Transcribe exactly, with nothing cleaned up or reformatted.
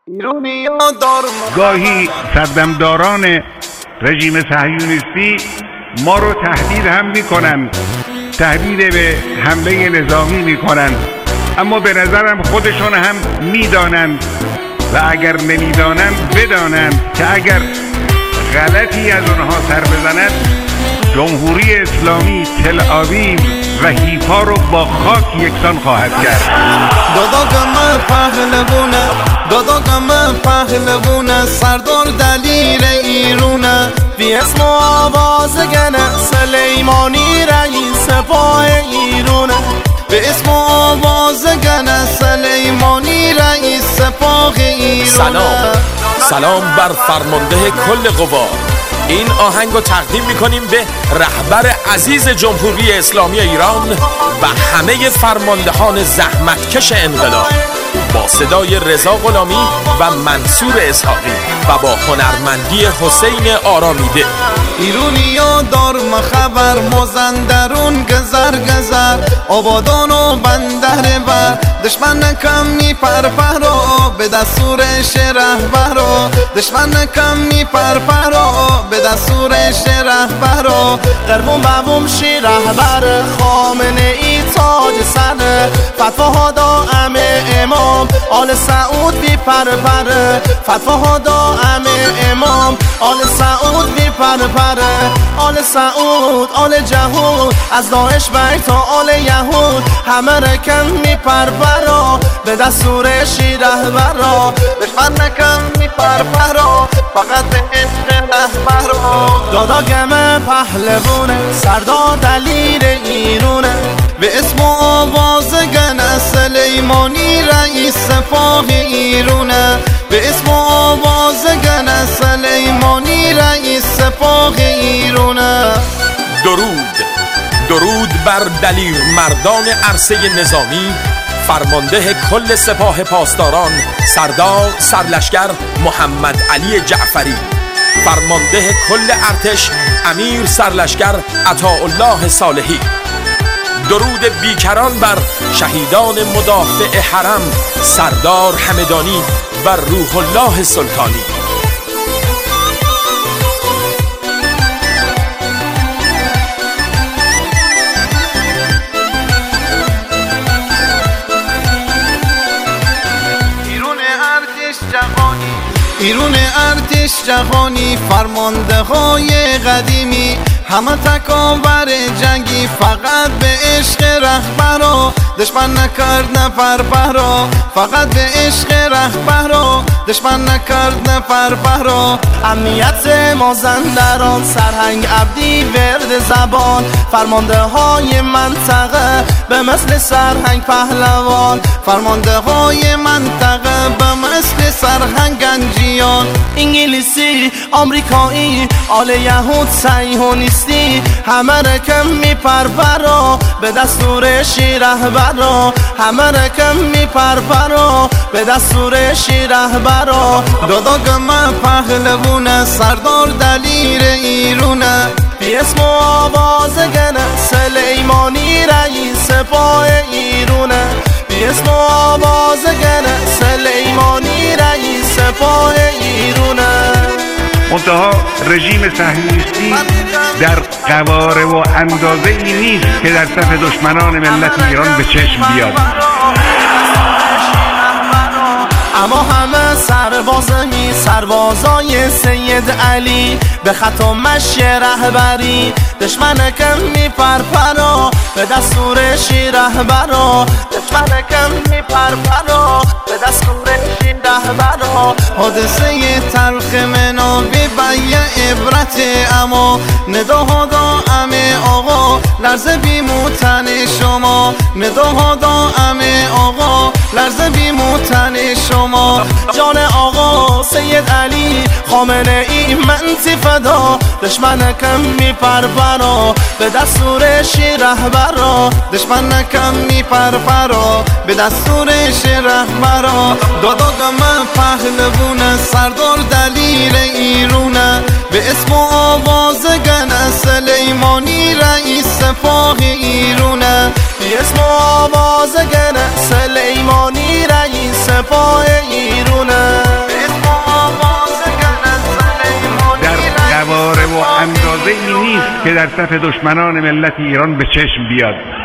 گاهی سردمداران رژیم صهیونیستی ما رو تهدید هم میکنن، تهدید به حمله نظامی میکنن، اما به نظرم خودشون هم میدانند و اگر نمیدانند بدانند که اگر غلطی از اونها سر بزنند جمهوری اسلامی تل آویو و حیفا رو با خاک یکسان خواهد کرد. داداگم پهلوونه داداگم پهلوونه سردار دلیر ایرونه بی اسم و آوازگنه سلیمانی رئیس سپاه ایرونه به اسم و آوازگنه سلیمانی رئیس سپاه ایرونه. سلام سلام بر فرمانده کل قوا. این آهنگ رو تقدیم میکنیم به رهبر عزیز جمهوری اسلامی ایران و همه فرماندهان زحمتکش انقلاب با صدای رضا غلامی و منصور اسحاقی و با هنرمندی حسین آرامیده. ایرونیا دار مخبر مازندرون گذر گذر آبادان و بندر بر دشمن کم می پرپرا به دستور رهبرا دشمن کم می پرپرا به دستور رهبرا قربون بابوم شی رهبر خامنه ای تاج سر فتواها دا امه امام آل سعود بی پرپر فتواها دا امه امام آل سعود بی پرپر آل سعود آل جهود از داعش بی تا آل یهود همه رکن می پرپرا به دستور شی رهبرا دشمن نکن می پرپرا فقط به عشق رهبرا. داداگم پهلوونه سردار دلیر ایرونه به اسم و آوازگنه سلیمانی رئیس سپاه ایرونه به اسم و آوازگنه سلیمانی رئیس سپاه ایرونه. درود درود بر دلیر مردان عرصه نظامی فرمانده کل سپاه پاسداران سردار سرلشکر محمد علی جعفری، فرمانده کل ارتش امیر سرلشکر عطاالله صالحی. درود بیکران بر شهیدان مدافع حرم سردار همدانی و روح الله سلطانی. ایرون ارتش جهانی فرمانده های قدیمی همه تکاور جنگی فقط به عشق رهبرا دشمن نکرد نپرپرا فقط به عشق رهبرا دشمن نکرد نپرپرا. امنیت مازندران سرهنگ عبدی ورد زبان فرمانده های منطقه به مثل سرهنگ پهلوان فرمانده های منطقه به مثل سرهنگ گنجیان انگلیسی آمریکایی آل یهود صهیونیستی همه رکم می پرپرا به دستور شی رهبرا همه رکم می پرپرا به دستور شی رهبرا. داداگم پهلوونه سردار دلیر ایرونه بی اسم و آوازگنه سلیمانی رئیس سپاه ایرونه بی اسم و آوازگنه سلیمانی رئیس سپاه ایرونه. منتها رژیم صهیونیستی در قواره و اندازه ای نیست که در صف دشمنان ملت ایران به چشم بیاد. اما همه سربازمی سربازای سید علی به خط و مشی رهبری دشمن کم می پرپرا به دستور شی رهبرا دشمن کم می پرپرا به دستور شی رهبرا. حادثه تلخ منابی بیه عبرت اما نداها دا امه آقا لرزه بیموتن شما نداها دا امه آقا لرزه بیموتن شما. جان آقا سید علی خامنه ای منتی فدا دشمن کم می پرپرا به دستور شی رهبرا دشمن کم می پرپرا به دستور شی رهبرا. داداگم پهلوونه سردار دلیر ایرونه به اسم و آوازگنه سلیمانی رئیس سپاه ایرونه به اسم و آوازگنه سلیمانی رئیس سپاه ایرونه. چاره ای نیست که در صف دشمنان ملت ایران به چشم بیاد.